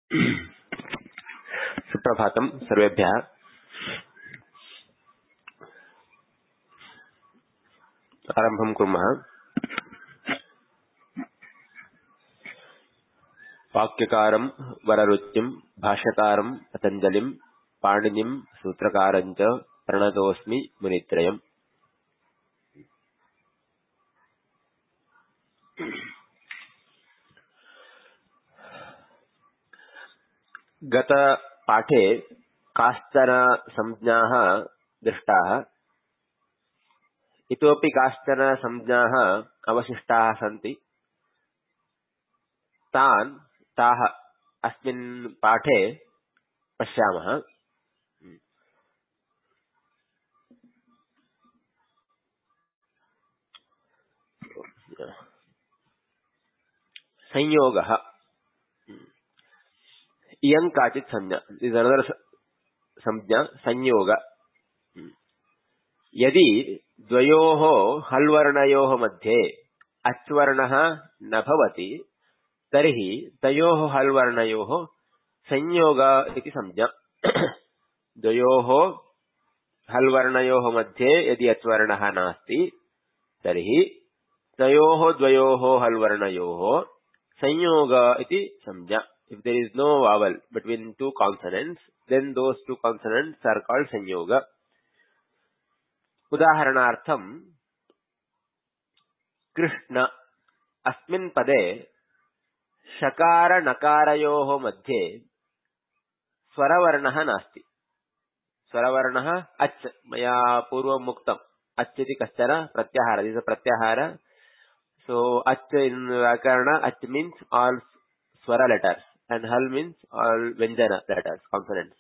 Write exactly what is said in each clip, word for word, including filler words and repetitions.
सुप्रभातं सर्वेभ्यः। आरम्भं कुर्मः। वाक्यकारं वररुचिं भाष्यकारं पतञ्जलिं पाणिनिं सूत्रकारं च प्रणतोऽस्मि मुनित्रयम्। गत पाठे काश्चन संज्ञाः दृष्टाः, इतोपि काश्चन संज्ञाः अवशिष्टाः सन्ति। तान् ताः अस्मिन् पाठे पश्यामः। संयोगः, इयं काचित् संज्ञा, इस् अनदर संज्ञा संयोग। यदि द्वयोः हल्वर्णयोः मध्ये अच्वर्णः न भवति तर्हि तयोः हल्वर्णयोः संयोग इति संज्ञा। द्वयोः हल्वर्णयोः मध्ये यदि अच्वर्णः नास्ति तर्हि तयोः द्वयोः हल्वर्णयोः संयोग इति संज्ञा। If there is no vowel between two consonants, then those two consonants are called संयोग। उदाहरणार्थं कृष्ण अस्मिन् पदे शकार नकारयोः मध्ये स्वरवर्णः नास्ति। स्वरवर्णः अच्, मया पूर्वम् उक्तम्, अच् इति कश्चन प्रत्याहार, दिस् अ प्रत्याहार। So अच् in व्याकरण, अच् means all swara letters and hal means all vyanjana letters, consonants.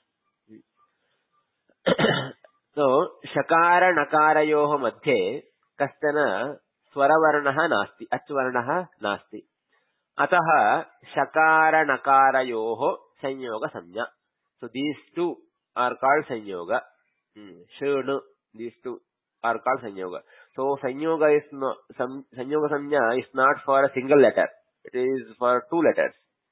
So शकार नकारयोः मध्ये कश्चन स्वरवर्णः नास्ति, अच्वर्णः नास्ति। अतः शकार नकारयोः संयोग संज्ञा। So these two are called संयोग। शृणु, these two are called संयोग। So संयोग is no, संयोग संज्ञा is not for a single letter, it is for two letters।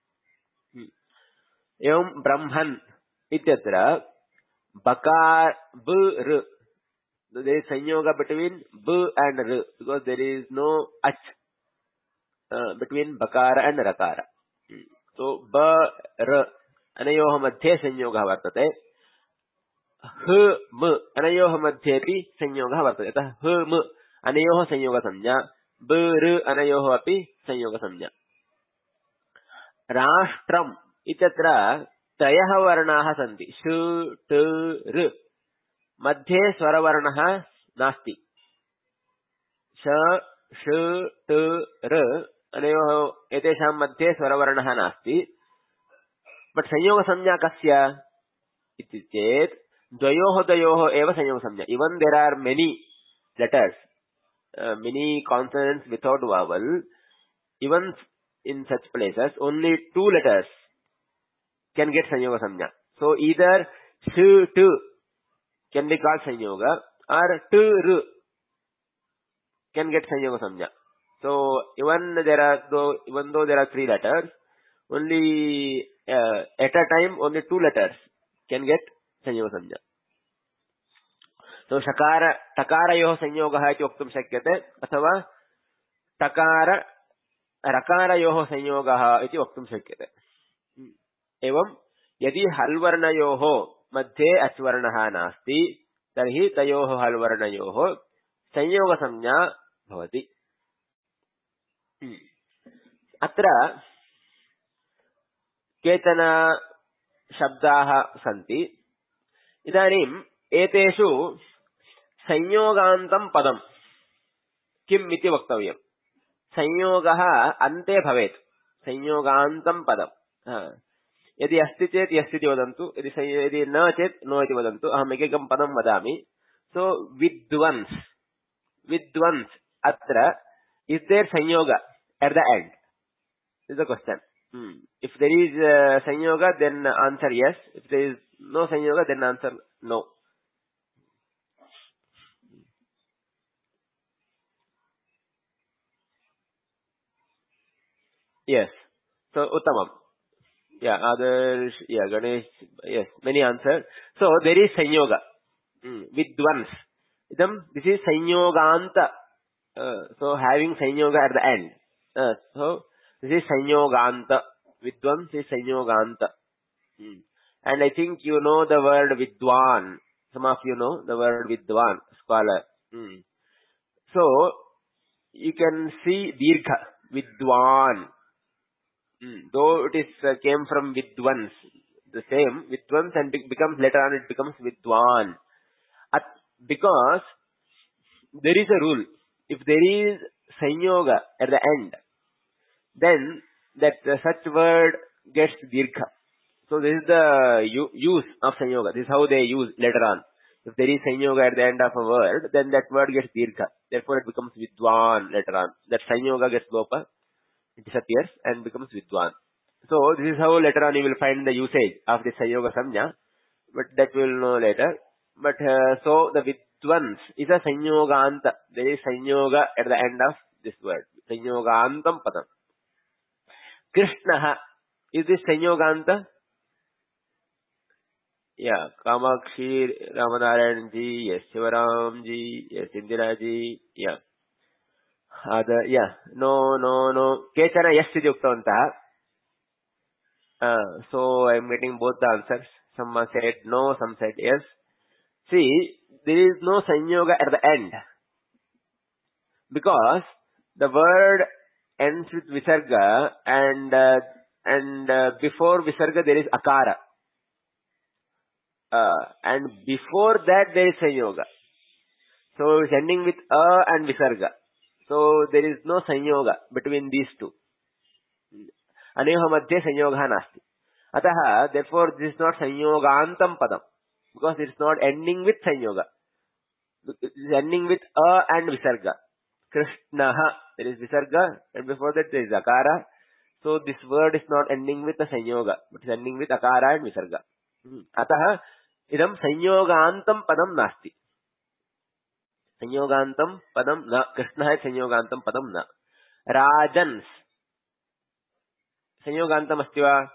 एवं ब्रह्मन् इत्यत्र बकार ब र, there is संयोग between b and r because there is no ach uh, between bakara and rakara। so b r अनयोः मध्ये संयोगः वर्तते। ह म अनयोः मध्येपि संयोगः वर्तते। अतः ह म अनयोः संयोगसंज्ञा, ब र अनयोः अपि संयोगसंज्ञा। राष्ट्रम् इत्यत्र त्रयः वर्णाः सन्ति। श ट र मध्ये स्वरवर्णः नास्ति। श श ट र अनयोः एतेषां मध्ये स्वरवर्णः नास्ति। बट संयोगसंज्ञा कस्य इति चेत् द्वयोः द्वयोः एव संयोगसंज्ञा। Even there are many letters, many consonants without vowel, even in such places only two letters can get sanyoga samnya। so either sh t can be called sanyoga or t r can get sanyoga samnya। so even there are though even though there are three letters, only uh, at a time only two letters can get sanyoga samnya। so shakara takarayoh sanyogah iti vaktum shakyate अथवा takara रकारयोः संयोगः इति वक्तुं शक्यते। एवं यदि हल्वर्णयोः मध्ये अच्वर्णः नास्ति तर्हि तयोः हल्वर्णयोः संयोगसंज्ञा भवति। अत्र केचन शब्दाः सन्ति। इदानीम् एतेषु संयोगान्तं पदं किम् इति वक्तव्यम्। संयोगः अन्ते भवेत्, संयोगान्तं पदम्। यदि अस्ति चेत् यस् इति वदन्तु, यदि यदि न चेत् नो इति वदन्तु। अहम् एकैकं पदं वदामि। सो विद्वंस्, विद्वंस् अत्र इस् देर् संयोग at the end is the question. If there is संयोग then answer yes, if there is no संयोग then answer no. Yes. So उत्तमम्। Yeah, others, yeah, Ganesh, yes, many answers. So there is Sanyoga. Mm, Vidvans. Idam, this is Sanyoganta. Uh, so having Sanyoga at the end. Uh, so this is Sanyoganta. Vidvans is Sanyoganta. Mm. And I think you know the word Vidwan. Some of you know the word Vidwan, scholar. Mm. So you can see Dirgha, Vidwan. Mm. Though it is uh, came from Vidvans, the same Vidvans, and be- becomes later on it becomes Vidwan. At, because there is a rule. If there is Sanyoga at the end, then that uh, such word gets Dirgha. So this is the u- use of Sanyoga. This is how they use later on. If there is Sanyoga at the end of a word, then that word gets Dirgha. Therefore it becomes Vidwan later on. That Sanyoga gets Lopa, it disappears and becomes Vidwan. So this is how later on you will find the usage of the Sanyoga Samnya, but that we will know later. But uh, so the Vidwans is a Sanyoganta. There is Sanyoga at the end of this word. Sanyogantam Padam. Krishnaha. Is this Sanyoganta? Yeah. Kamakshi, Ramanarayan ji, yes. Shivaram ji, yes. Indira ji, yeah. Other, yeah. No, no, no. Kechana yes iti uktavantah. Uh, so I am getting both the answers. Some said no, some said yes. See, there is no sanyoga at the end. Because the word ends with visarga and, uh, and uh, before visarga there is akara. Uh, and before that there is sanyoga. So it's ending with a and visarga. So there is no sanyoga between these two. Aneha madhye sanyoga nasti. Ataha, therefore this is not sanyogantam padam. Because it's not ending with sanyoga. It is ending with a and visarga. Krishnaha, there is visarga, and before that there is akara. So this word is not ending with a sanyoga, but is ending with akara and visarga. Hmm. Ataha, idam sanyogantam padam nasti. Sanyogantam padam na. Krishna hai sanyogantam padam na. Rajans. Sanyogantam asti va?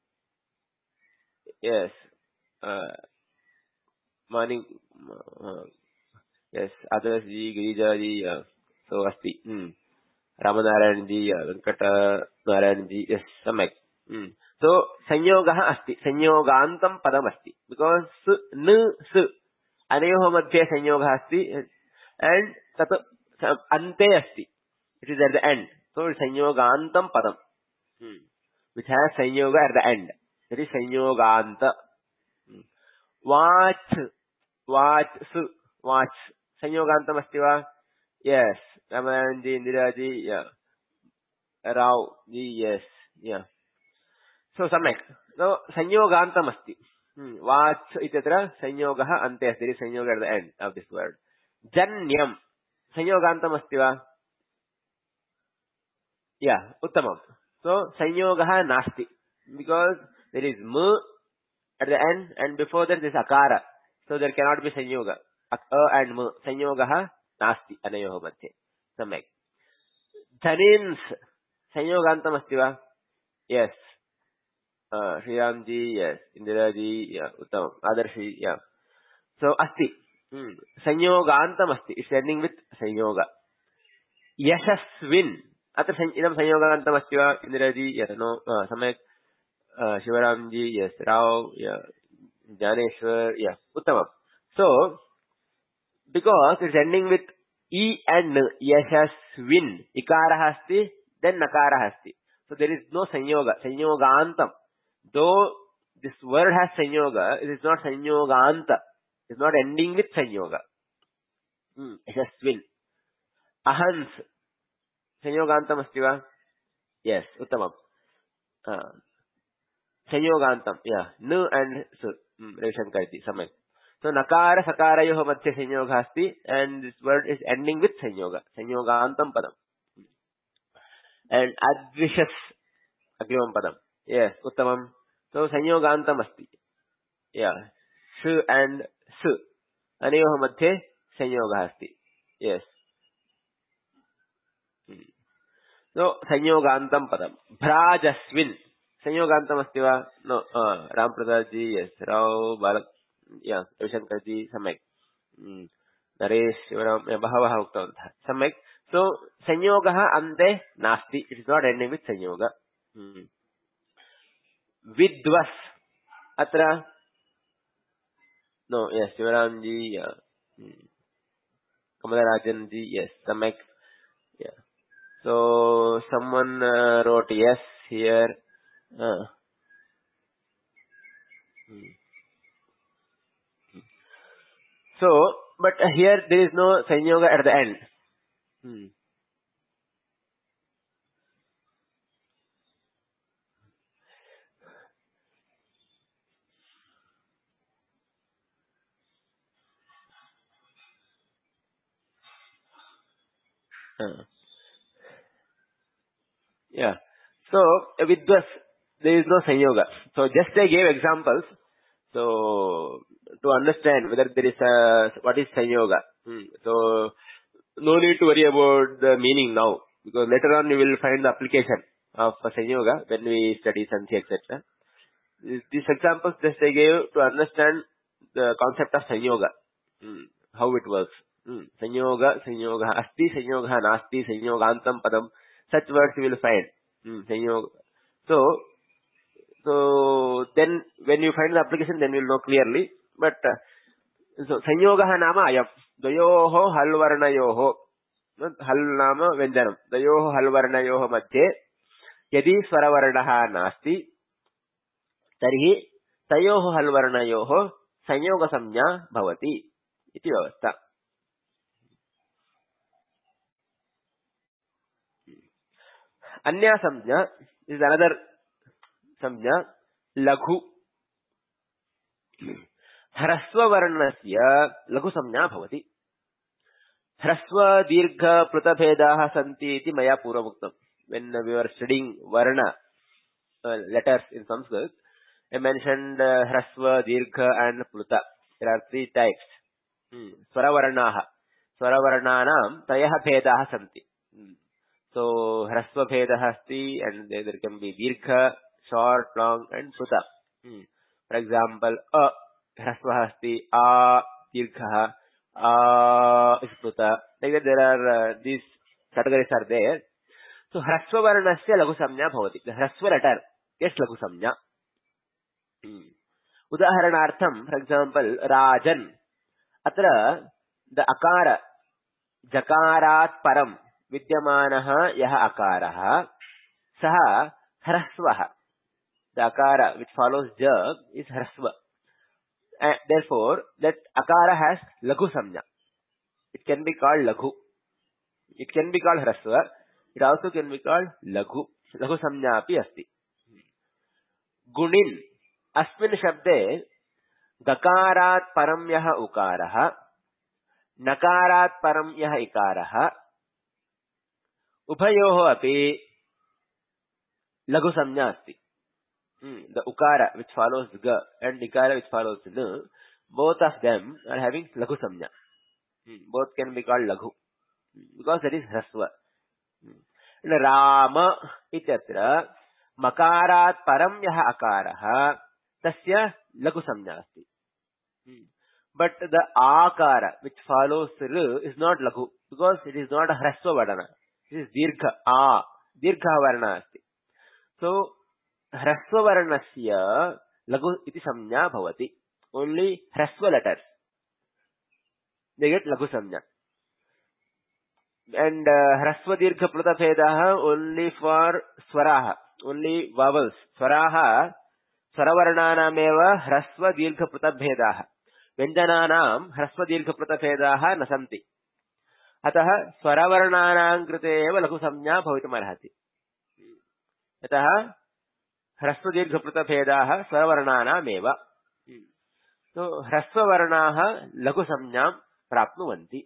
Yes. Uh, morning. Uh, yes. Others ji, Girija ji. Uh, so asti. Hmm. Ramanarayan ji, uh, Venkata Narayan ji. Yes. Samak. Hmm. So sanyogaha asti. Sanyogantam padam asti. Because su, n, su. Anayoho madhye sanyogaha asti. And tat ante asti. It is at the end. So it's sanyogantam padam. Hmm. Which has sanyoga at the end. That is sanyoganta. Hmm. Vach. Vach. Su. Vach. Sanyogantam asti va? Yes. Ramayan ji, Indira ji, yeah. Rao ji, yes. Yeah. So samek. So sanyogantam asti. Hmm. Vach itatra sanyogaha ante asti. There is sanyoga at the end of this word. Janyam. Sanyogantam asti va? Yeah, uttamam. So, sanyogaha nasti. Because there is mu at the end and before that there is akara. So, there cannot be sanyoga. A and mu. Sanyogaha nasti. Anayoho madhye. Samek. Dhanins. Sanyogantam asti va? Yes. Uh, Sriram ji, yes. Indira ji, yeah. Uttamam. Adarshi, yeah. So, asti. Hmm. Sanyogantam asti. It's ending with sanyoga. Yashasvin. अत्र इदं संयोगान्तमस्ति वा Indiraji yes no सम्यक् Shivaramji yes Rao Dnyaneshwar yes उत्तमम् so because it's ending with i and यशस्विन् इकारः अस्ति then नकारः अस्ति सो देर् इस् नो संयोग संयोगान्तम् दो दिस् वर्ड् हेस् संयोग इट् इस् नाट् संयोगान्त इट्स् नाट् एण्डिङ्ग् वित् संयोग यशस्विन् अहंस् संयोगान्तम् अस्ति वा yes uttamam uh, sanyogantam yeah nu and su mm, Ravishankar ji samak so nakara sakarayoh madhye sanyoga asti and this word is ending with sanyoga sanyogantam padam and advishas agrimam padam yes uttamam so sanyogantam asti yeah shu and su anayoh madhye sanyoga asti yes hmm. So, sanyogantam padam. Bhrajasvin. संयोगान्तम् अस्ति वा? No. Ram Prasad ji, yes. Rao Balak, yeah Ravishankar जी, सम्यक्. नरेश, शिवराम, बहवः उक्तवन्तः. सम्यक्. सो संयोगः अन्ते नास्ति. It is not ending with संयोग. विद्वस् अत्र no. Yes, Shivaram ji, yeah Kamalrajan ji, yes, सम्यक्. Yeah. So someone uh, wrote yes here. Uh, hmm. So, but uh, here there is no sanyoga at the end. Hmm. Uh, yeah. So uh, with this, there is no sanyoga. So just I gave examples. So to understand whether there is a what is sanyoga. Hmm. So no need to worry about the meaning now, because later on you will find the application of uh, sanyoga when we study Sankhya, et cetera. These examples just I gave to understand the concept of sanyoga, hmm, how it works. Hmm. Sanyoga, sanyoga, asti, sanyoga, nasti, sanyogantam padam. Such words you will find. Hmm. Sanyoga. So, so then when you find the application, then you will know clearly. But uh, so sanyoga nama ayam. Dayoho halvarnayoho. Hal nama venjanam. Dayoho halvarnayoho madhye यदि स्वरवर्णः नास्ति तर्हि तयोः हल्वर्णयोः संयोगसंज्ञा भवति इति व्यवस्था. अन्या संज्ञा is another संज्ञा लघु. ह्रस्ववर्णस्य लघुसंज्ञा भवति. ह्रस्व दीर्घ प्लुतभेदाः सन्ति इति मया पूर्वमुक्तम्. When we were studying varna uh, letters in Sanskrit, I mentioned uh, hrasva, dirgha and pluta. There are three types. Hmm. Swaravarnaha. Swaravarnanam trayah bhedaah santi. Hmm. So hrasva bhedah asti, and there, there can be dirgha, short, long, and pluta. Hmm. For example, a hrasva asti, a dirgha, a is pluta. Like that, there are uh, these categories are there. So hrasva varnasya lagu samnya bhavati. The hrasva letter gets lagu samnya. Udaharanartham, for example, Rajan. Atra the akara jakarat param vidyamanaha yaha akaraha saha hrasvaha. The akara which follows ja is hrasva. And therefore, that akara has lagu samnya. It can be called lagu. It can be called hrasva. It also can be called lagu. Lagu samnya api asti. Gunin. अस्मिन् शब्दे गकारात् परं यः उकारः, नकारात् परं यः इकारः, उभयोः अपि लघु संज्ञा अस्ति. The ukara which follows ga and ikara which follows n, both of them are having laghu samnya. Both can be called laghu because that is hrasva. Rama ityatra makarat param yah akarah tasya laghu samnya asti. But the akara which follows r is not laghu because it is not a hrasva varna. It is dirgha a dirgha varna asti. So hrasva varnasya laghu iti samnya bhavati. Only hrasva letters they get laghu samnya. And uh, hrasva dirgha pluta bhedaha only for swaraha, only vowels. Swaraha swaravarnanameva hrasva dirgha pluta bhedaha. Vyanjananam hrasva dirgha pluta bhedaha na santi. अतः स्वरवर्णानां कृते एव लघु संज्ञा भवितुमर्हति. अतः ह्रस्व दीर्घ प्लुत भेदाः स्वरवर्णानामेव. तो ह्रस्ववर्णाः लघु संज्ञां प्राप्नुवन्ति.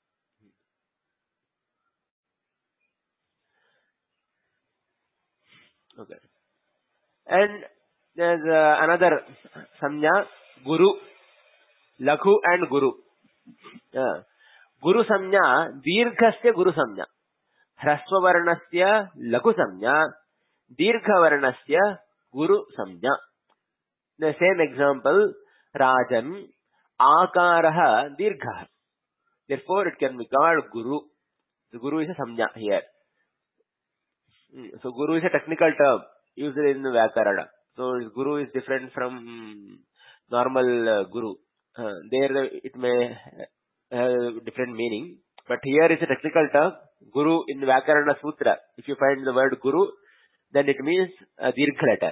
Okay. And there's uh, another samnya, guru, laghu and guru. Yeah. Guru samnya, dirghasya guru samnya. Hrasva varnasya laghu samnya, dirgha varnasya Guru Samjna. The same example, Rajan, Akaraha Dirgha. Therefore, it can be called Guru. The Guru is a Samjna here. So, Guru is a technical term used in Vyakarana. So, Guru is different from normal uh, Guru. Uh, there it may have different meaning. But here is a technical term, Guru in Vyakarana Sutra. If you find the word Guru, then it means a Dirgha letter.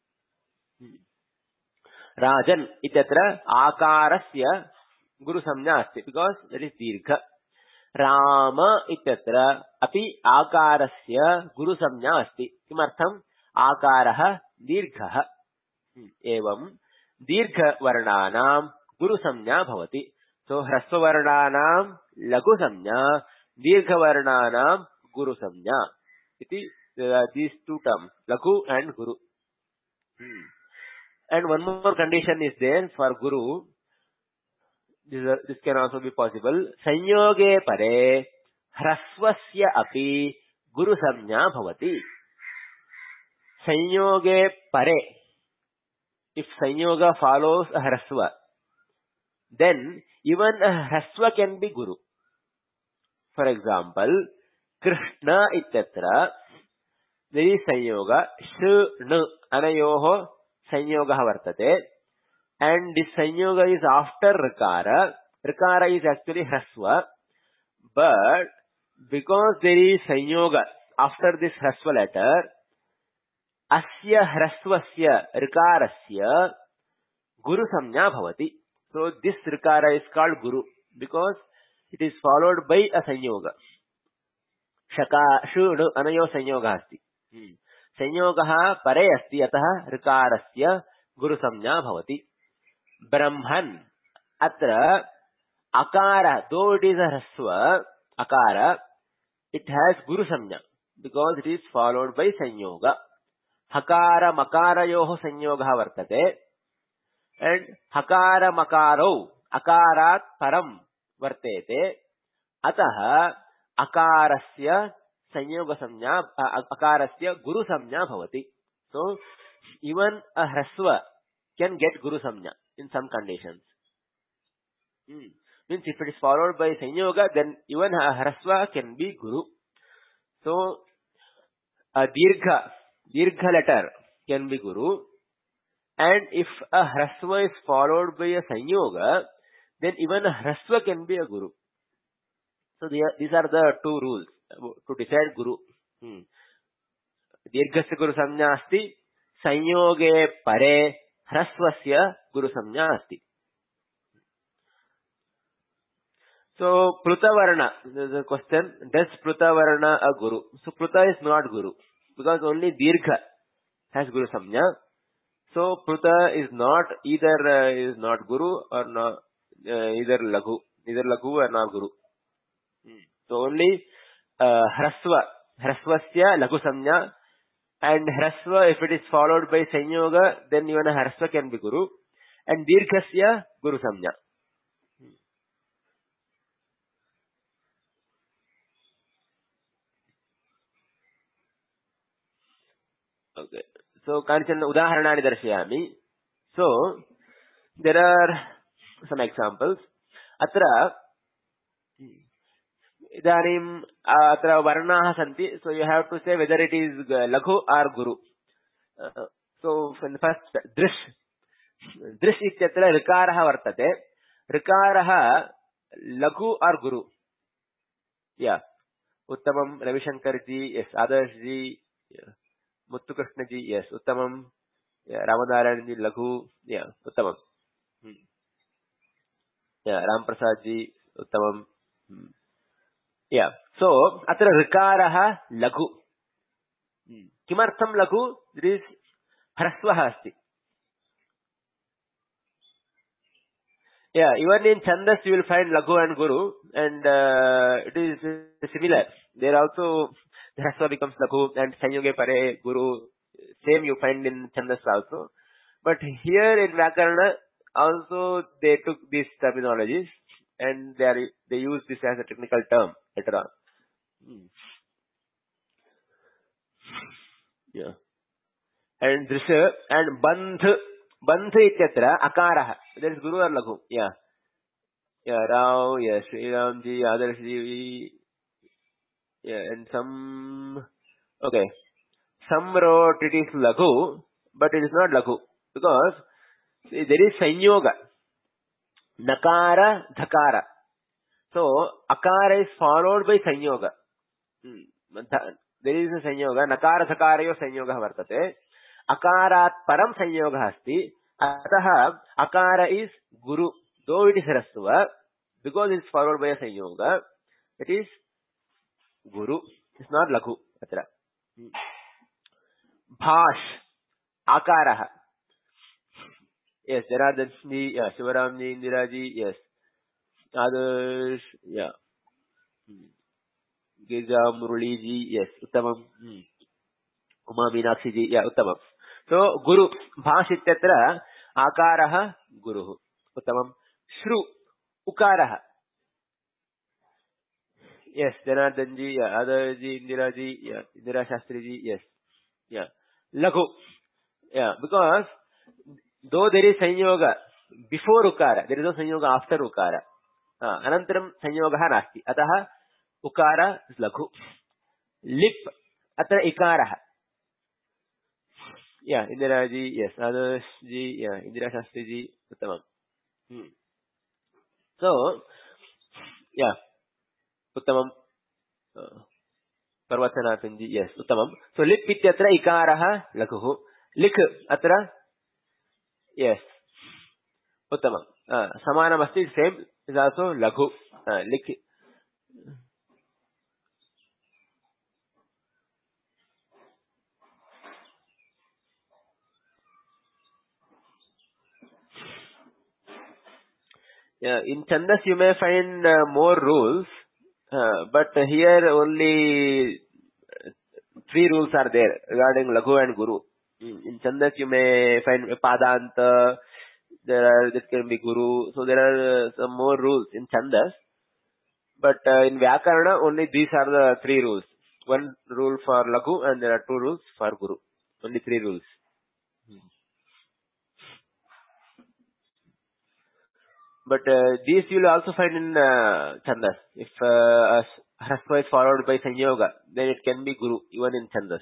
Rajan ityatra Akarasya Guru Samjna asti, because that is Dirgha. Rama ityatra api Akarasya Guru Samjna asti. Kimartham? Akaraha Dirghaha. Evam Dirgha Varnanam Guru Samjna bhavati. So, Hrasva Varnanam Lagu Samjna, Dirgha Varnanam Guru Samjna. Iti, uh, these two terms, Lagu and Guru. Hmm. And one more condition is there for Guru. This, uh, this can also be possible. Sanyoge pare Hrasvasya api Guru Samjna bhavati. Sanyoge pare. If Sanyoga follows a Hrasva, then even a Hrasva can be Guru. For example, Krishna ityatra, there is Sanyoga, Shnu anayoho Sanyoga vartate, and this Sanyoga is after Rikara. Rikara is actually Hrasva, but because there is Sanyoga after this Hrasva letter, Asya Hrasvasya Rikarasya Guru Samjna bhavati. So this Rikara is called Guru because it is followed by a Sanyoga. Shaka Shunu Anayo Sanyoga asti. Hmm. Sanyogaha pare asti ataha Rikarasya Guru Samjna bhavati. Brahman atra Akara, though it is a Hrasva, Akara, it has Guru Samjna because it is followed by Sanyoga. Hakara Makara yoho Sanyoga vartate. And Hakara Makaro, Akarat Param Vartete, Ataha Akarasya Sanyoga Samjna, Akarasya Guru Samjna bhavati. So, even a Hrasva can get Guru Samjna in some conditions. Hmm. Means if it is followed by Sanyoga, then even a Hrasva can be Guru. So, a Dirgha, Dirgha letter can be Guru. And if a Hrasva is followed by a Sanyoga, then even a Hrasva can be a Guru. So these are the two rules to decide Guru. Hmm. Dirghasya Guru Samjna asti, Sanyoge pare Hrasvasya Guru Samjna asti. So Pluta Varna, there is a question, does Pluta Varna a Guru? So Pluta is not Guru, because only Dirgha has Guru Samjna. So Pluta is not either uh, is not Guru or not uh, either Laghu, either Laghu or not Guru. Hmm. So only uh, Hrasva, Hrasvasya Laghu Samjna, and Hrasva, if it is followed by Sanyoga, then even a Hrasva can be Guru, and Dirghasya Guru Samjna. Hmm. Okay. So kanchan udaharanani darshayami. So there are some examples. Atra idanim atra varnaah santi. So you have to say whether it is Laghu or Guru. Uh, so in the first drish, drish ityatra rikaraha vartate. Rikaraha Laghu or Guru. Yeah. Uttamam Ravishankar ji, yes. Adarsh ji, yeah. Muthu Krishna ji, yes. Uttamam. Yeah. Ramanarayan ji, Laghu. Yeah. Uttamam. Hmm. Yeah. Ram Prasad ji, Uttamam. Hmm. Yeah. So, atra rikaraha Laghu. Hmm. Kimartham Laghu? There is Hrasvaha asti. Yeah. Even in Chandas you will find Laghu and Guru, and uh, it is similar. There also Hrasva becomes Laghu and Sanyoge pare Guru. Same you find in Chandas also. But here in Vyakarana also they took these terminologies and they are they use this as a technical term later on. Hmm. Yeah. and Drisha and Bandh. Bandh ityatra akarah. There is Guru or Laghu. Yeah. Yeah, Rao, yeah, Sri Ramji, Adarshji, yeah, and some, okay. Some wrote it is Laghu, but it is not Laghu. Because see, there is Sanyoga. Nakara, Dhakara. So, Akara is followed by Sanyoga. Hmm. There is a Sanyoga. Nakara, Dhakara yo Sanyoga vartate. Akarat param Sanyoga hasti. Ataha, Akara is Guru. Though it is Hrasva, because it is followed by a Sanyoga, it is Guru. It is not Laghu. Atra. Hmm. Bhash, Akaraha. Yes, there are the yeah, Shivaramji, Indiraji, yes. Others, yeah. Hmm. Girja, Muraliji, yes. Uttamam. Hmm. Uma Meenakshi ji, yeah, Uttamam. So, Guru, Bhash ityatra, Akaraha, Guru. Uttamam. Shru, Ukaraha. Yes, Janardhan ji, yeah. Others ji, Indiraji, yeah. Indira Shastri ji, yes. Yeah. Laghu. Yeah, because though there is Sanyoga before Ukara, there is no Sanyoga after Ukara. Uh, Anantaram Sanyogaha nasti. Ataha Ukara is Laghu. Lip atra Ikaraha. Yeah, Indira ji, yes. Adarsh ji, yeah. Indira Shastri ji, Uttamam. Hmm. So, yeah. Uttamam. Uh, Parvatanathan ji, yes. Uttamam. So, lip ityatra Ikaraha Laghu. Lik atra, yes. Uttamam. Uh, Samanamasti, same, is also Laghu. Uh, lik. Yeah, in Chandas you may find uh, more rules, uh, but here only three rules are there regarding Laghu and Guru. In, in Chandas you may find Padanta, there are, this can be Guru, so there are uh, some more rules in Chandas. But uh, in Vyakarana, only these are the three rules. One rule for Laghu and there are two rules for Guru. Only three rules. But uh, these you will also find in uh, Chandas. If uh, a Hrasva is followed by Sanyoga, then it can be Guru, even in Chandas.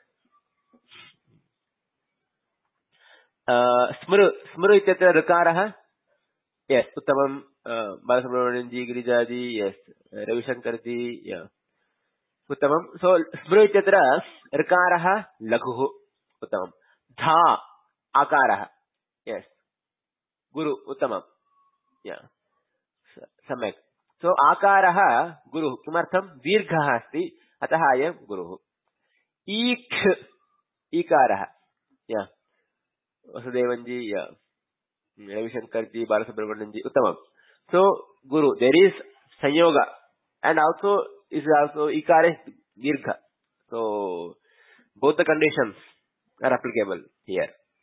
Uh, Smru, Smru ityatra Rukaraha. Yes, Uttamam, uh, Balasubramanian ji, Girija ji, yes, uh, Ravi Shankar ji, yeah. Uttamam. So, Smru ityatra Rukaraha Laghu. Uttamam. Dha, Akaraha. Yes. Guru, Uttamam. Yeah. Samek. So, Akaraha Guru. Kimartham? Dirghaha asti. Ataha ayam Guru. Ik, Ikaraha. Yeah. Vasudevanji, yeah. Ravi Shankar ji, Balasubramanian ji, Uttamam. So, Guru, there is Sanyoga. And also, is also Ikara is Dirgha. So, both the conditions are applicable here.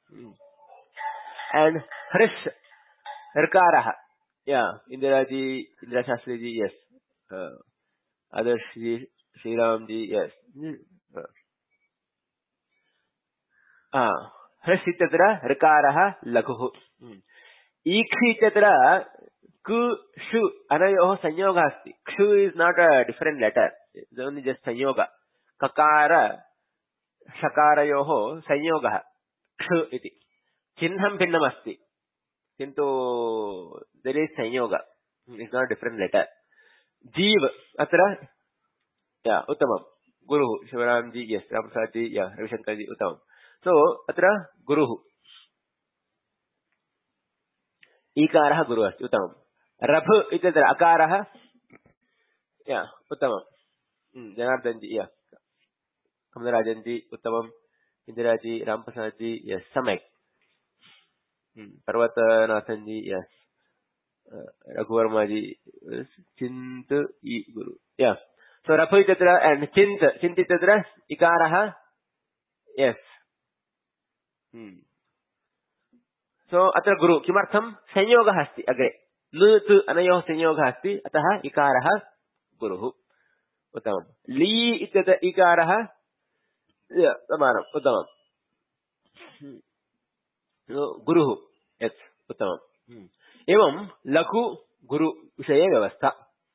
And Hrish, Rkaraha. Yeah, Indira ji, Indira Shastri ji, yes. Uh, Adarsh ji, Sri Ram ji, yes. Uh, ah, Hrish ityatra Rkaraha Laghu. Ikhi ityatra Ku, Shu, Anayoho Sanyoga asti. Kshu is not a different letter. It's only just Sanyoga. Kakara, Shakarayoho Sanyoga. Kshu iti. Chinnam pinnam asti. Kintu, there is Sanyoga. It's not a different letter. Jeev, atra, yeah, Uttamam. Guru, Shivaramji, yes, Ramprasad, yeah, Ravi Shankar ji, Uttamam. So, atra, Guru. Ikaraha Guru asti, Uttamam. Rabh ityatra Akaraha, yeah, Uttamam. Hmm, Janardhan ji, yeah. Kamarajan ji, Uttamam. Indira ji, Ramprasad ji, yes, Samek. Hmm, Parvatanathan ji, yes. Uh, Raghuvarma ji, yes. Chint, I, Guru. Yeah. So, Raphu ityatra and Chint, Chint ityatra, Ikaraha, yes. Hmm. So, atra Guru. Kimartham? Sanyoga asti, agre. Nu, tu, anayoh sanyoga asti, ataha, Ikaraha, Guru. Uttamam. Li ityatra Ikaraha, yeah, samanam, Uttamam. गुरुः यत् उत्तमम् एवं लघु गुरु विषये व्यवस्था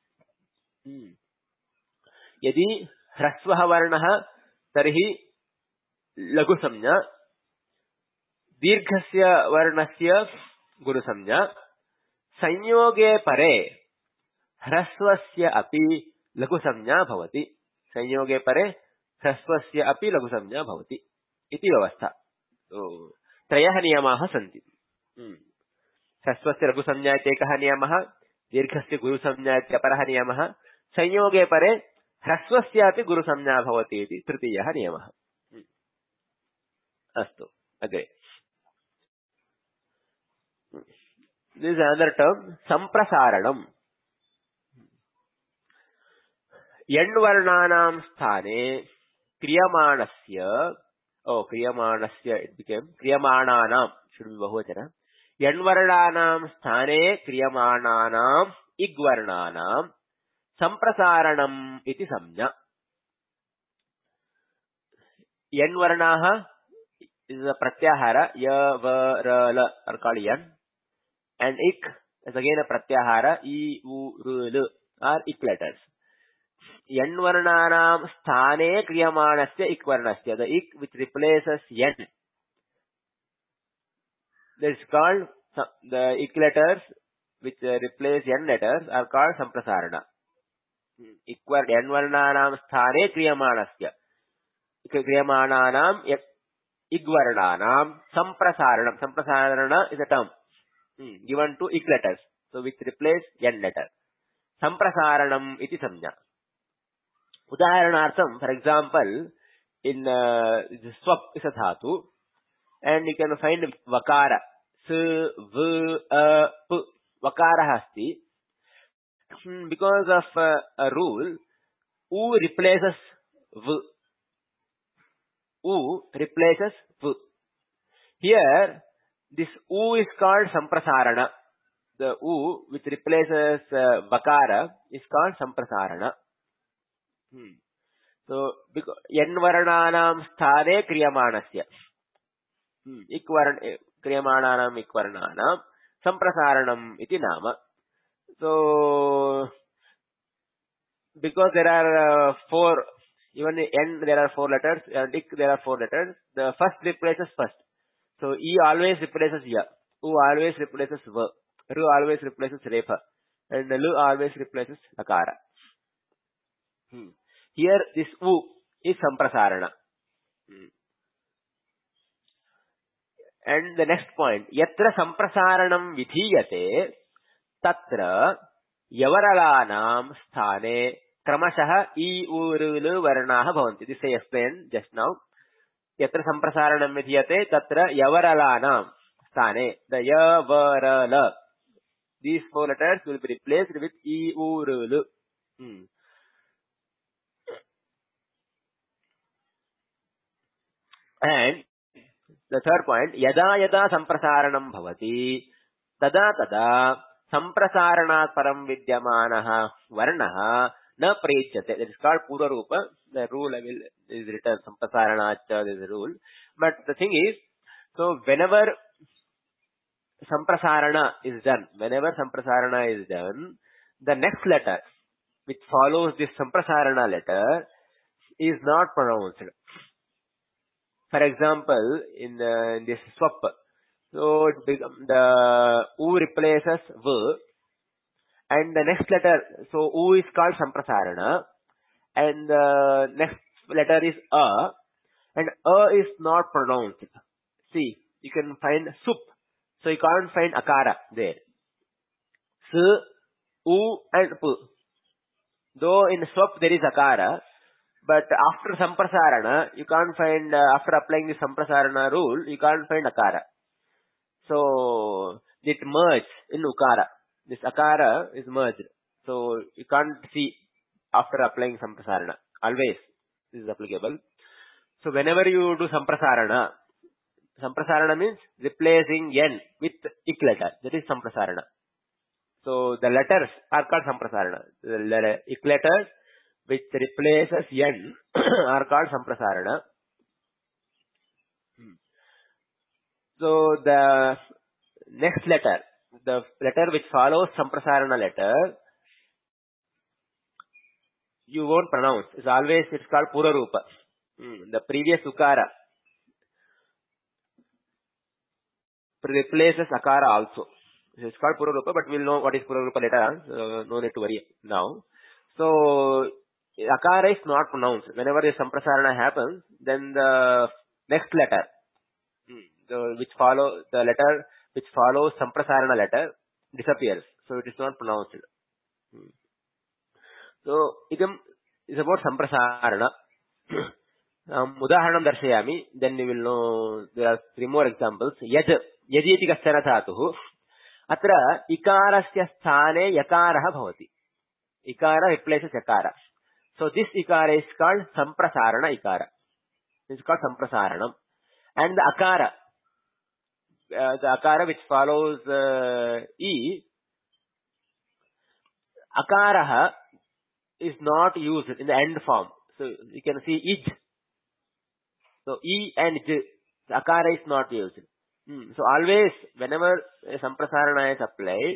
यदि ह्रस्वः वर्णः तर्हि लघुसंज्ञा दीर्घस्य वर्णस्य गुरुसंज्ञा संयोगे परे ह्रस्वस्य अपि लघुसंज्ञा भवति संयोगे परे ह्रस्वस्य अपि लघुसंज्ञा भवति इति व्यवस्था त्रयः नियमाः सन्ति ह्रस्वस्य लघुसंज्ञा इत्येकः नियमः दीर्घस्य गुरुसंज्ञा इत्यपरः नियमः संयोगे परे ह्रस्वस्यापि गुरुसंज्ञा भवति इति तृतीयः नियमः अस्तु अग्रे This is another term, samprasaranam. Yandvarnanam sthane kriyamanasya, oh, kriyamanasya, it became kriyamananam, should be bahuvachana. Yandvarnanam sthane kriyamananam igvarnanam samprasaranam iti samnya. Yandvarnaha is a pratyahara, ya, va, ra, la are called yan. And ik is again a pratyahara, I, U, R, L are ik letters. Yan varnanam sthane kriyamanasya ik varnasya. The ik which replaces yan. This is called, the ik letters which replace yan letters are called samprasarana. Ik yan varnanam sthane kriyamanasya. Kriyamananam ik varnanam samprasaranam. Samprasarana is a term given to ik letters, so which replace yan letter. Samprasaranam iti samnya. Udaharanartham, for example, in uh, swap is a dhatu, and you can find vakara. S, V, A, P. Vakara hasti. Because of uh, a rule, U replaces V. U replaces V. Here, this U is called samprasarana. The U which replaces uh, vakara is called samprasarana. Hmm. So, because yan varnanam sthane kriyamanasya. Hmm. Ik varn, kriyamananam ik varnanam samprasaranam iti nama. So, because there are uh, four, even in N there are four letters, and ik there are four letters, the first replaces first. So, E always replaces Ya, U always replaces V, R always replaces Repa, and L always replaces Akara. Hmm. Here, this U is Samprasarana. Hmm. And the next point, Yatra Samprasaranam Vidhiyate, Tatra Yavaralanam Sthane Kramashaha I U R L Varnaha Bhavanti. This I explained just now. Yatra samprasaranam vidhyate tatra yavaralanam sthane. The yavarala. These four letters will be replaced with I, U, R, L. Hmm. And the third point, yada yada samprasaranam bhavati, tada tada samprasaranat param vidyamanaha varnaha na prejyate. That is called Pura Rupa. The rule I will, is written samprasaranat, there is a rule. But the thing is, so whenever samprasarana is done, whenever samprasarana is done, the next letter which follows this samprasarana letter is not pronounced. For example, in, uh, in this swap, so it become, the U replaces V, and the next letter, so U is called samprasarana, and the next letter is A, and A is not pronounced. See, you can find sup, so you can't find akara there. S, U, and P. Though in swap there is akara, but after samprasarana, you can't find, uh, after applying the samprasarana rule, you can't find akara. So, it merges in ukara. This akara is merged. So, you can't see after applying samprasarana. Always, this is applicable. So, whenever you do samprasarana, samprasarana means replacing n with ik letter. That is samprasarana. So, the letters are called samprasarana. The ik letters which replaces n are called samprasarana. So the next letter, the letter which follows Samprasarana letter, you won't pronounce. It's always, it's called Purarupa. Hmm. The previous Ukara replaces Akara also. So it's called Purarupa, but we'll know what is Purarupa later on. So no need to worry now. So Akara is not pronounced. Whenever the Samprasarana happens, then the next letter, hmm, the, which follow, the letter which follows Samprasarana letter disappears. So it is not pronounced. Hmm. So idam is about Samprasarana. um, Udaharanam darshayami, then we will know there are three more examples. Yaj, yaji iti kaschana dhatuh. Atra ikarasya sthane yakaraha bhavati. Ikara replaces yakara. So this ikara is called Samprasarana ikara. It's called Samprasaranam. And the akara, uh, the akara which follows uh, e, akaraha is not used in the end form. So you can see ij. So e and j, the akara is not used. Hmm. So always, whenever a Samprasarana is applied,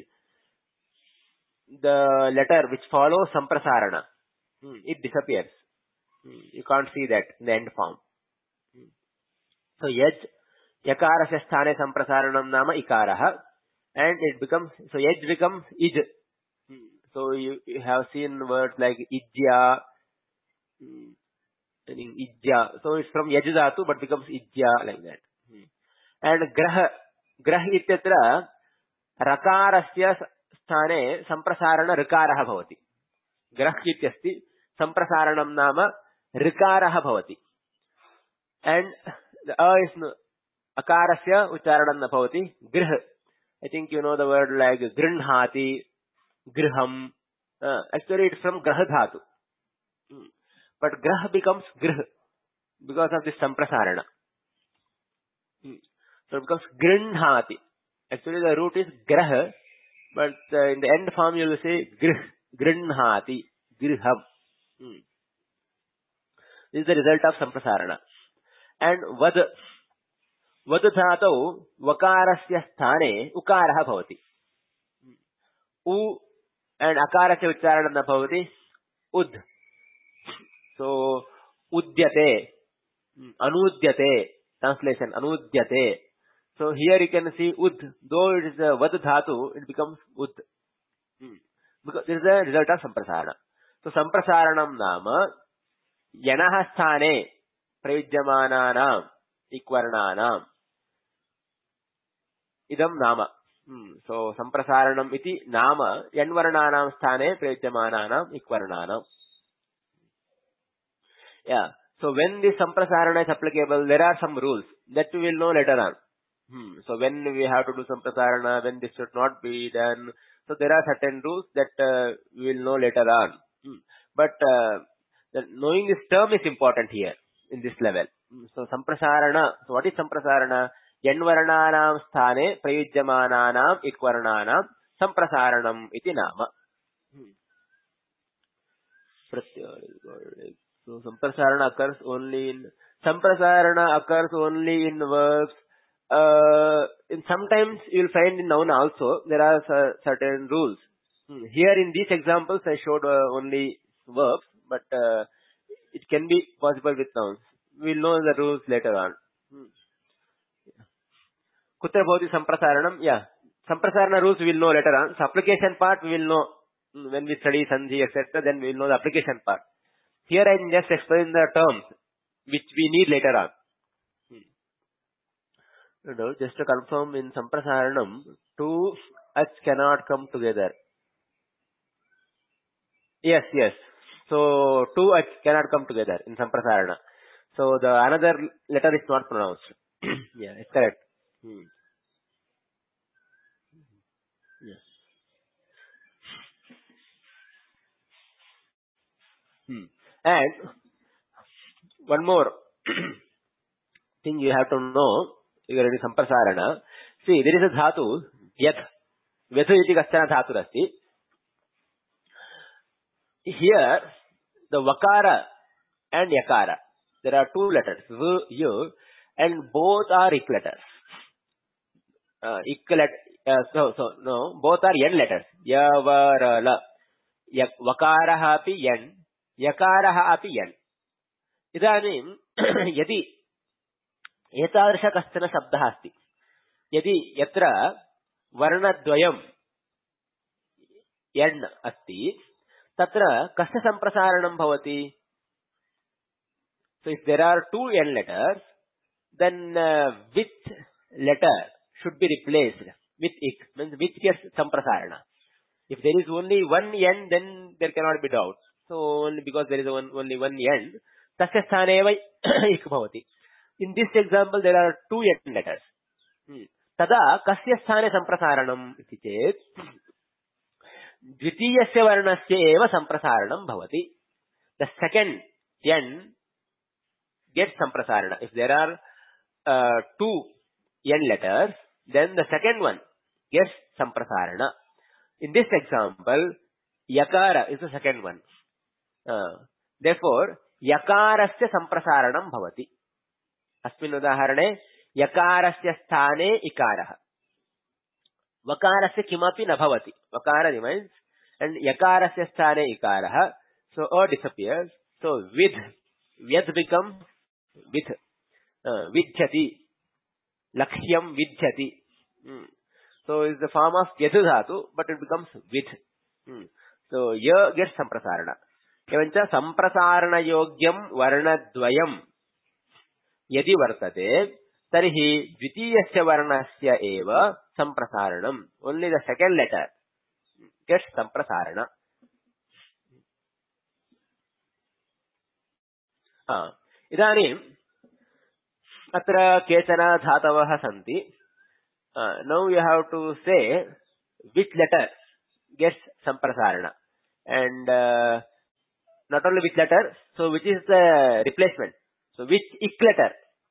the letter which follows Samprasarana, hmm, it disappears. Hmm. You can't see that in the end form. Hmm. So yaj, yakarasya sthane Samprasaranam nama ikaraha, and it becomes, so yaj becomes ij. Hmm. So you, you have seen words like ijya, hmm, meaning ijya. So it's from yaj dhatu but becomes ijya like that. Hmm. And grah, grah ityatra rakarasya sthane samprasarana rikaraha bhavati. Grah ityasti samprasaranam nama rikaraha bhavati. And the a is no, akarasya ucharanam na bhavati. Grih. I think you know the word like grinhati, griham. Uh, actually it's from grah dhatu. Hmm. But grah becomes grih because of this samprasarana. Hmm. So it becomes grinhati. Actually the root is grah, but uh, in the end form you will say grih, grinhati, griham. Hmm. This is the result of samprasarana. And vad, vad dhatau vakarasya sthane ukaraha bhavati. U and akarasya ucharanam na bhavati ud. So udyate, anudyate, translation anudyate. So here you can see ud, though it is a vad dhatu, it becomes ud. Hmm. Because this is the result of samprasarana. So samprasaranam nama yanah sthane prayujyamananam ikvarnanam idam nama. Hmm. So samprasaranam iti nama yanvarnanam sthane prayujyamananam ikvarnanam. Yeah. So when this samprasarana is applicable, there are some rules that we will know later on. Hmm. So when we have to do samprasarana, when this should not be done. So there are certain rules that uh, we will know later on. Hmm. But uh, the, knowing this term is important here in this level. Hmm. So samprasarana. So what is samprasarana? Yanvarnanam sthane prayujyamananam ikvarnanam samprasaranam iti nama. Hmm. So samprasarana occurs only in samprasarana occurs only in verbs. Uh, in sometimes you will find in noun also there are uh, certain rules. Hmm. Here in these examples I showed uh, only verbs, but uh, it can be possible with nouns. We will know the rules later on. Hmm. Kutra bhavati samprasaranam? Yeah, samprasarana rules we will know later on. So application part we will know hmm, when we study sandhi et cetera. Then we will know the application part. Here I am just explaining the terms which we need later on. Hmm. You know, just to confirm, in Samprasaranam, two H cannot come together. Yes, yes. So two H cannot come together in Samprasarana. So the another letter is not pronounced. Yeah, it's correct. Hmm. Yes. Hmm. And one more thing you have to know, you are in Samprasarana. See, there is a dhatu, yat. Vethu iti kaschana dhatu asti. Here, the vakara and yakara, there are two letters, v, u, and both are ik letters. uh, ik let, uh, so, so, no, both are N letters. Yavarala. Yak, Vakaraha api N, Yakaraha api N. इदानीं यदि एतादृश कश्चन शब्दः अस्ति, यदि यत्र वर्णद्वयं यण् अस्ति, तत्र कस्य सम्प्रसारणं भवति? So if there are two N letters, then uh, which letter should be replaced with ik, means which gets samprasarana. If there is only one N, then there cannot be doubt. So only because there is one, only one N, tasya sthane eva ik bhavati. In this example, there are two N letters. Hmm. Tada kasya sthane samprasaranam iti chet dvitiyasya varnasya eva samprasaranam bhavati. The second N gets samprasarana. If there are uh, two N letters, then the second one gets samprasarana. In this example, yakara is the second one. Uh, therefore, yakarasya samprasaranam bhavati. Asmin udaharane, yakarasya sthane ikaraha. Vakarasya kimapi na bhavati. Vakara remains, and yakarasya sthane ikaraha. So, O disappears. So, with, vyad becomes with, uh, vidhyati, lakhyam vidhyati. Hmm. So, it's the form of yadu dhatu, but it becomes with. Hmm. So, ya gets samprasarana. Evancha samprasarana yogyam varnadvayam yadi vartate, tarhi dvitiyasya varnasya eva samprasaranam. Only the second letter gets samprasarana. Ah. Idanim, atra kechana dhatavah santi. Uh, now you have to say which letter gets samprasarana. And uh, not only which letter, so which is the replacement. So which ik letter.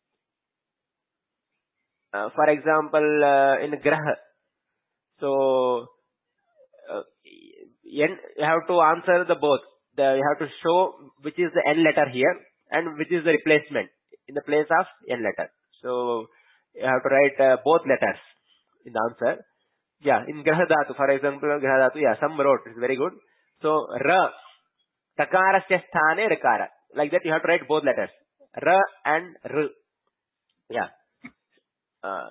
Uh, for example, uh, in graha. So uh, n, you have to answer the both. The, you have to show which is the N letter here and which is the replacement in the place of N letter. So you have to write uh, both letters in the answer. Yeah, in Graha Dhatu, for example, Graha Dhatu, yeah, some wrote, it's very good. So, Ra, Takarasya sthane Rakara. Like that, you have to write both letters. Ra and R. Yeah. Uh,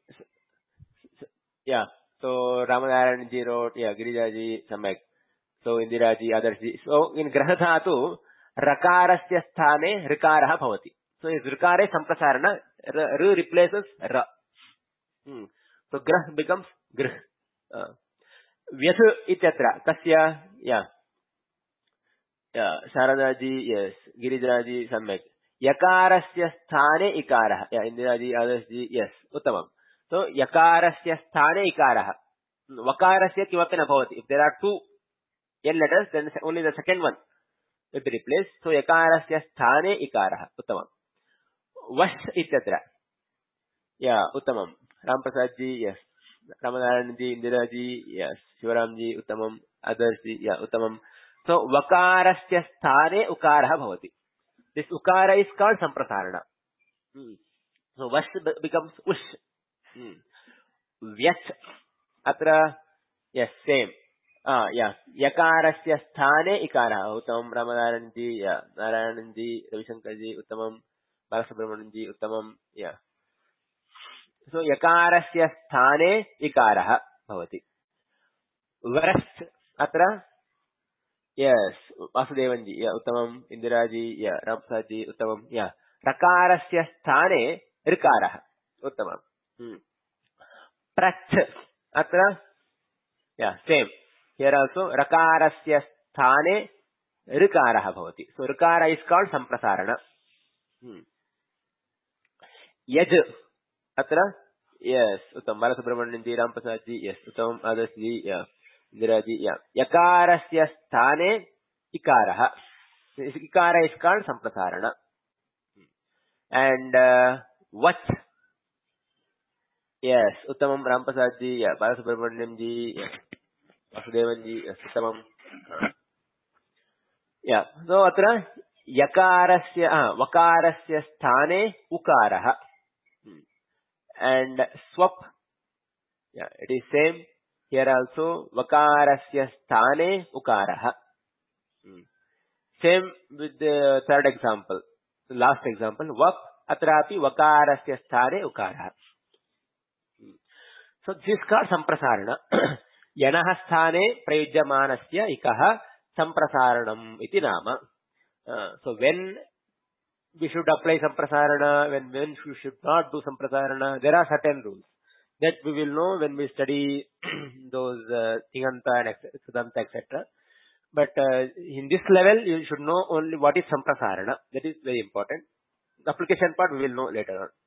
yeah. So, Ramanarayan ji wrote, yeah, Girijaji, Samek. So, Indiraji, others. So, in Graha Dhatu, Rakarasya sthane Rakaraha bhavati. So, if Rakara is samprasarana, R replaces Ra. Hmm. So, grah becomes grh. Uh, Vyathu ityatra. Kasya? Yeah. Yeah. Sharadaji, yes. Girijaji, samyak. Yakarasya sthane ikaraha. Yeah. Indiraji, Adashji, yes. Uttamam. So, yakarasya sthane ikaraha. Vakarasya kimapi na bhavati. If there are two N letters, then only the second one will be replaced. So, yakarasya sthane ikaraha. Uttamam. Vas ityatra. Yeah. Uttamam. Ram Prasad ji, yes. Ramanarayan ji, Indira ji, yes. Shivaram ji, Uttamam. Others ji, yeah, Uttamam. So, Vakarasya sthane ukaraha bhavati. This ukara is called samprasarana. Hmm. So, Vash becomes ush. Hmm. Vyat. Atra, yes, same. Ah, yeah. Yakarasya sthane ikaraha. Uttamam, Ramanarayan ji, yeah. Narayan ji, Ravishankar ji, Uttamam. Balasubramanian ji, Uttamam, yeah. So, yakarasya sthane ikaraha bhavati. Varas, atra, yes, Vasudevanji, yeah, Uttamam, Indiraji, yeah, Ramsaji, Uttamam, yeah. Rakarasya sthane rikaraha, Uttamam. Hmm. Prath, atra, yeah, same. Here also, Rakarasya sthane rikaraha bhavati. So, rikara is called samprasarana. Hmm. Yaj, atra, yes, Uttam, Balasubramanian ji, Ram Prasad ji, yes, Uttam, Adas ji, yeah, Indira ji, yeah. Yakarasya sthane ikaraha. Ikara is called samprasarana. And uh, what? Yes, Uttamam, Ram Prasad ji, yeah, Balasubramanian ji, yeah, Vasudevan ji, yes, Uttamam. Yeah, so atra, yakarasya, ah, vakarasya sthane ukaraha. And swap, Yeah, it is same here also. Vakarasya sthane ukaraha. Hmm. Same with the third example, the last example. Vak atrapi vakarasya sthane ukaraha. Hmm. So this is called samprasarana. Yanah sthane prayujyamanasya ikaha samprasaranam iti nama. Uh, so when we should apply samprasarana, when when we should not do samprasarana, there are certain rules that we will know when we study those uh, Tinganta and Sudanta, et cetera. But uh, in this level, you should know only what is samprasarana. That is very important. The application part we will know later on.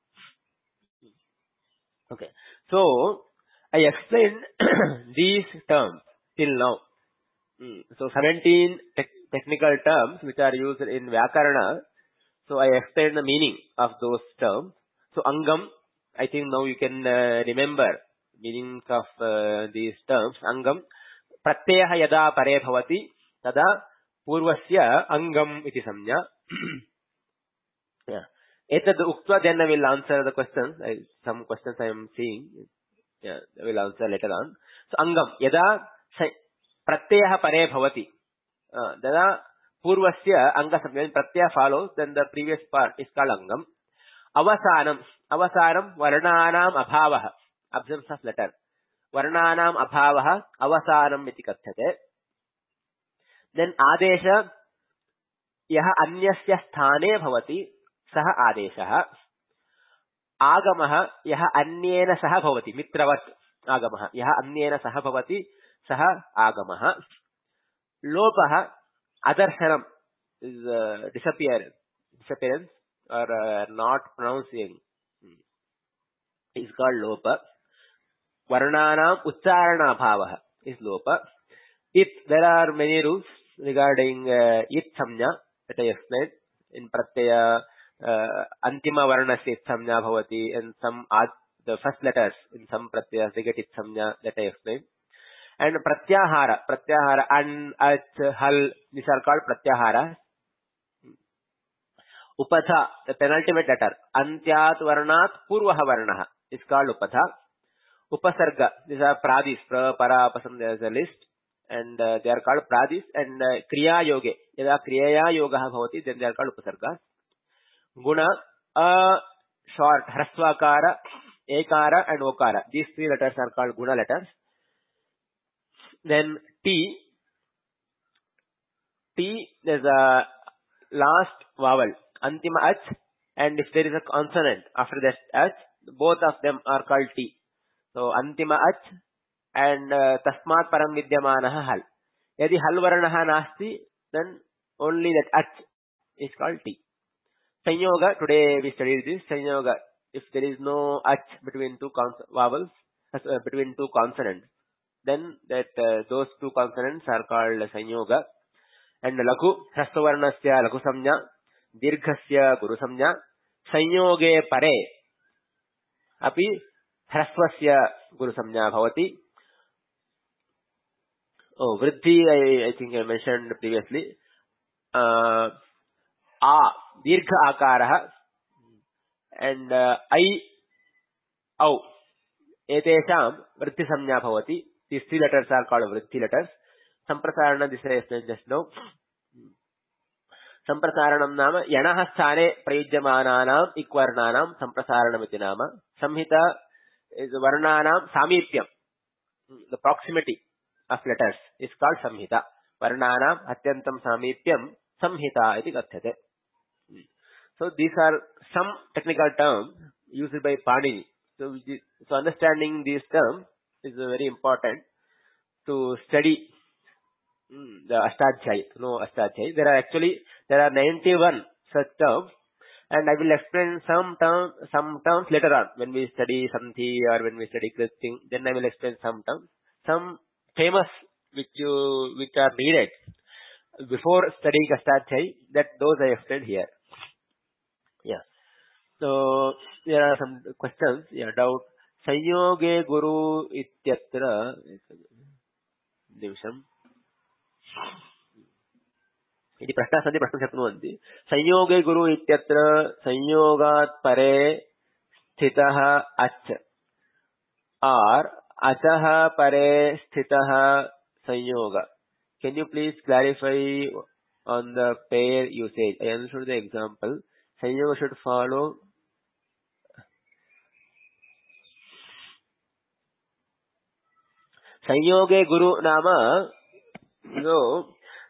Okay. So I explained these terms till now. Mm. So seventeen tech technical terms which are used in Vyakarana. So I explained the meaning of those terms. So Angam, I think now you can uh, remember meanings of uh, these terms. Angam, pratyayah yada pare bhavati, tada purvasya angam iti samnya. Yeah. Etad uktva, then I will answer the questions. I, some questions I am seeing. Yeah, I will answer later on. So Angam, yada pratyayah pare bhavati, uh, tada purvasya anga samnya, pratyaya follows, then the previous part is called Angam. Avasanam. Avasanam varnanam abhavah. Absence of letter. Varnanam abhavah avasanam iti kathyate. Then adesha yaha anyasya sthane bhavati saha adeshah. Agamah yaha anyena saha bhavati mitravat. Agamah yaha anyena saha bhavati saha agamah. Lopah adarshanam is uh, disappearance. Disappearance or uh, not pronouncing is called lopa. Varnanam ucharana bhavah is lopa. If there are many rules regarding uh, it samnya that I explained in pratyaya, uh, antima varnasya it samnya bhavati, and some ad, the first letters in some pratyayas they get it samnya that I explained. And pratyahara, pratyahara an, ach, hal, these are called pratyahara. Upatha, the penultimate letter, antyat varnat purvah varnaha is called upatha. Upasarga, these are pradis, pra, para, pasam, there is a list, and uh, they are called pradis. And uh, kriya yoge, yada kriyaya yogaha bhavati, then they are called upasargas. Guna, a short, hrasvakara, ekara and okara, these three letters are called guna letters. Then T, T, there's a last vowel, antima ach, and if there is a consonant after that ach, both of them are called T. So antima ach and uh, tasmat param vidyamanaha hal. Yadi hal varanaha nasti, then only that ach is called T. Sanyoga, today we studied this. Sanyoga, if there is no ach between two cons- vowels, uh, between two consonants, then that uh, those two consonants are called sanyoga. And laku, hrasvavarnasya laku samnya, dirghasya guru samnya, sanyoge pare, api hrasvasya guru samnya bhavati. Oh, vriddhi, I, I think I mentioned previously. Uh, a, dirgha akaraha, and uh, I, au, etesham vriddhi samnya bhavati. These three letters are called vriddhi letters. Samprasarana, this I explained just now. Samprasaranam nama yanah sthane prayujyamananam ikvarnanam samprasaranam iti nama. Samhita is varnanam samipyam. The proximity of letters is called samhita. Varnanam atyantam samipyam samhita iti kathyate. So these are some technical terms used by Panini. So, so understanding these terms is very important to study Mm, the Ashtadhyay, no Ashtadhyay. There are actually, there are ninety-one such terms, and I will explain some terms, some terms later on when we study Santhi or when we study Kriting. Then I will explain some terms, some famous which you, which are needed before studying Ashtadhyay. That those I explained here. Yeah. So there are some questions. Yeah, doubt. Sanyoge Guru ityatra. Divisham. इति प्रश्नः सन्ति प्रश्नं शक्नुवन्ति. संयोगे गुरु इत्यत्र संयोगात् परे स्थितः अच् or Achaha pare sthitaha sanyoga. Can you please clarify on the pair usage? I understood the example. Sanyoga should follow. Sanyoge guru nama. So,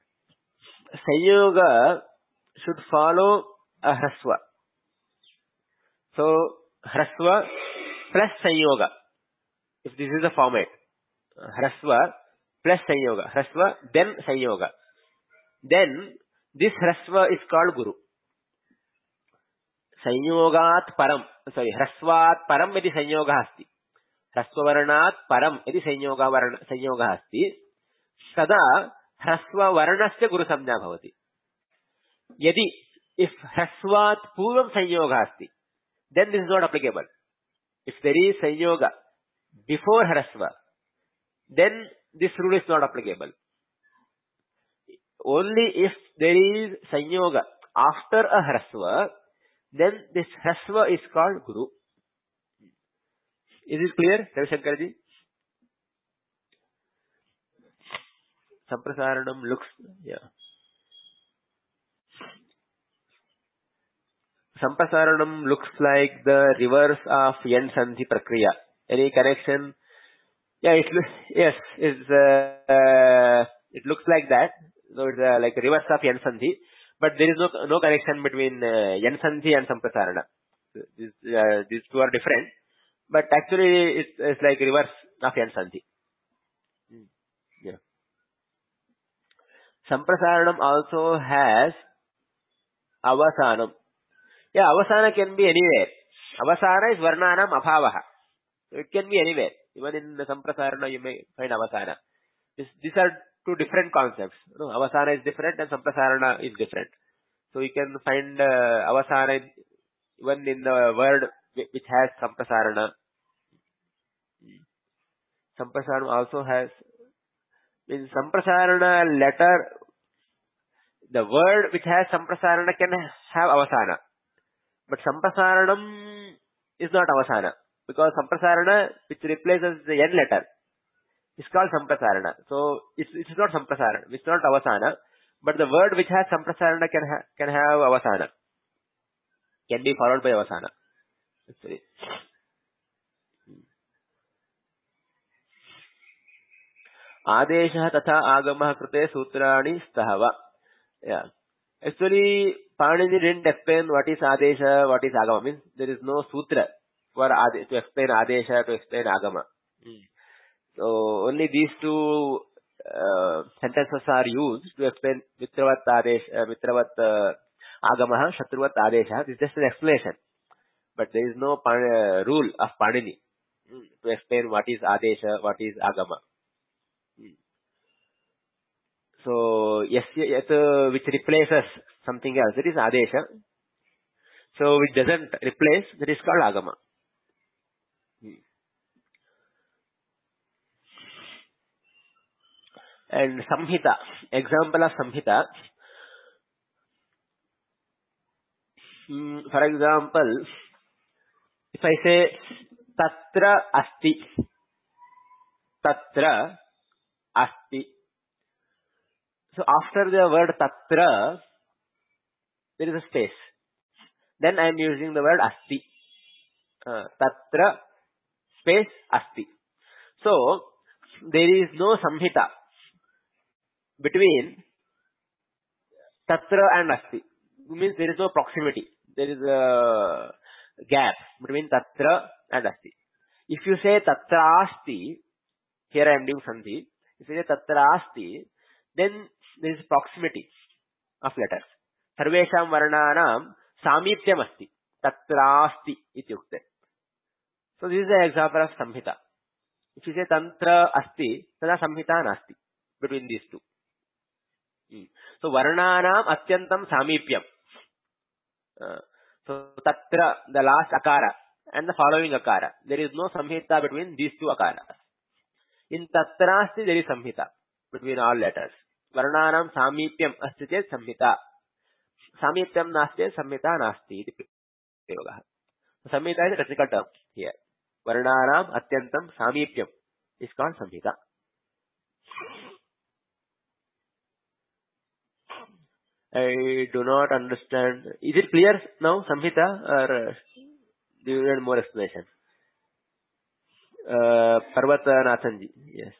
sanyoga should follow a hrasva. So, hrasva plus sanyoga. If this is the format. Hrasva plus sanyoga. Hrasva, then sanyoga. Then, this hrasva is called guru. Sanyogat param. Sorry, hrasvat param yadi sanyoga asti. Hrasva varnat param yadi sanyoga varna sanyoga asti. Sada hrasva varnasya guru samjna bhavati. Yadi, if hrasvat purvam sanyoga asti, then this is not applicable. If there is sanyoga before hrasva, then this rule is not applicable. Only if there is sanyoga after a hrasva, then this hrasva is called guru. Is it clear, Ravi Shankarji? Samprasaranam looks, yeah. Samprasaranam looks like the reverse of Yen Sandhi Prakriya. Any connection? Yeah, it looks, yes, it's, uh, uh, it looks like that. So it's uh, like reverse of Yen Sandhi. But there is no no connection between uh, Yen Sandhi and Samprasarana. These, uh, these two are different. But actually, it's, it's like reverse of Yen Sandhi. Mm. Yeah. Samprasaranam also has avasanam. Yeah, avasana can be anywhere. Avasana is varnanam abhavaha. So it can be anywhere. Even in the Samprasarana, you may find avasana. This, these are two different concepts. No, avasana is different and Samprasarana is different. So you can find uh, avasana even in the word which has Samprasarana. Samprasarana also has, in Samprasarana letter, the word which has Samprasarana can have avasana. But Samprasaranam is not avasana. Because Samprasarana, which replaces the N letter, is called Samprasarana. So, it's, it's not Samprasarana. It's not avasana. But the word which has Samprasarana can, ha can have avasana. Can be followed by avasana. Sorry. Adesha tatha agamah krute sutrani stahava. Yeah. Actually, Panini didn't explain what is Adesha, what is Agama. Means there is no sutra for ade to explain Adesha, to explain Agama. Mm. So, only these two uh, sentences are used to explain Mitravat Adesha, uh, Mitravat uh, Agamaha, Shatruvat Adesha. This is just an explanation. But there is no uh, rule of Panini mm, to explain what is Adesha, what is Agama. Mm. So, yes, yes uh, which replaces something else, that is Adesha. So, which doesn't replace, that is called Agama. Mm. And Samhita, example of Samhita. Mm, for example, if I say, Tatra Asti, Tatra Asti. So, after the word Tatra, there is a space. Then I am using the word Asti. Uh, tatra space Asti. So, there is no Samhita between Tatra and Asti. It means there is no proximity. There is a gap between Tatra and Asti. If you say Tatra Asti, here I am doing Sandhi. If you say Tatra Asti, then there is proximity of letters. Sarvesham varnanam samipyam asti. Tatrasti ityukte. So this is an example of Samhita. If you say Tantra asti, tada Samhita nasti. Between these two. Hmm. So varnanam atyantam samipyam. Uh, so Tatra, the last akara, and the following akara. There is no Samhita between these two akaras. In Tatrasti there is Samhita between all letters. Varnanam samipyam asti chet Samhita. Samipyam nasti, Samhita nasti. Samhita is a technical term here. Varnanam atyantam samipyam. is called Samhita. I do not understand. Is it clear now, Samhita, or uh, do you need more explanation? Uh, Parvata Nathanji, yes.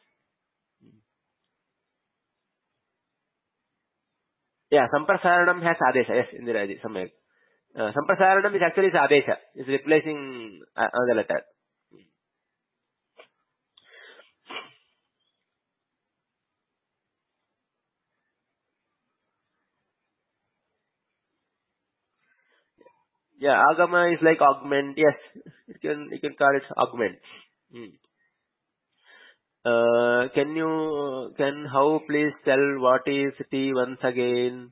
Yeah, Samprasaranam has Adesha, yes, Indiraji, Samyak. Uh, Samprasaranam is actually is Adesha, is replacing uh, another letter. Yeah, Agama is like augment, yes, you can, you can call it augment. Hmm. Uh, can you, can how please tell what is T once again?